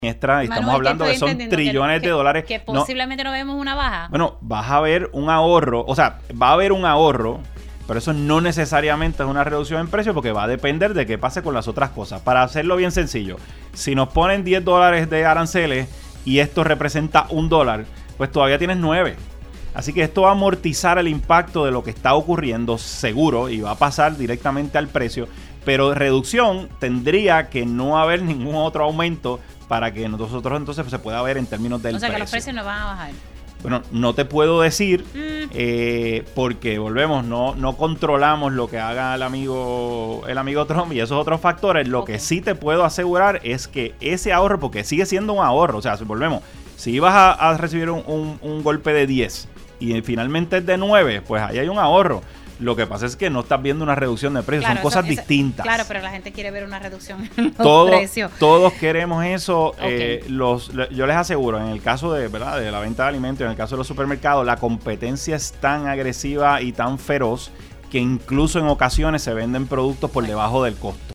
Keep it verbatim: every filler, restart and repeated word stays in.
Extra, y estamos hablando que son trillones que, de dólares. Que posiblemente no, no vemos una baja. Bueno, vas a ver un ahorro, o sea, va a haber un ahorro, pero eso no necesariamente es una reducción en precio porque va a depender de qué pase con las otras cosas. Para hacerlo bien sencillo, si nos ponen diez dólares de aranceles y esto representa un dólar, pues todavía tienes nueve. Así que esto va a amortizar el impacto de lo que está ocurriendo seguro y va a pasar directamente al precio, pero reducción tendría que no haber ningún otro aumento para que nosotros entonces se pueda ver en términos del precio. O sea, precio. Que los precios no van a bajar. Bueno, no te puedo decir mm. eh, porque volvemos, no, no controlamos lo que haga el amigo el amigo Trump y esos otros factores. Lo okay. que sí te puedo asegurar es que ese ahorro, porque sigue siendo un ahorro, o sea, si volvemos, si ibas a, a recibir un, un, un golpe de diez y finalmente es de nueve, pues ahí hay un ahorro. Lo que pasa es que no estás viendo una reducción de precios, claro, son cosas eso, distintas. Claro, pero la gente quiere ver una reducción en los todos, precios. Todos queremos eso. Okay. Eh, los, yo les aseguro, en el caso de, ¿verdad? de la venta de alimentos, en el caso de los supermercados, la competencia es tan agresiva y tan feroz que incluso en ocasiones se venden productos por debajo del costo.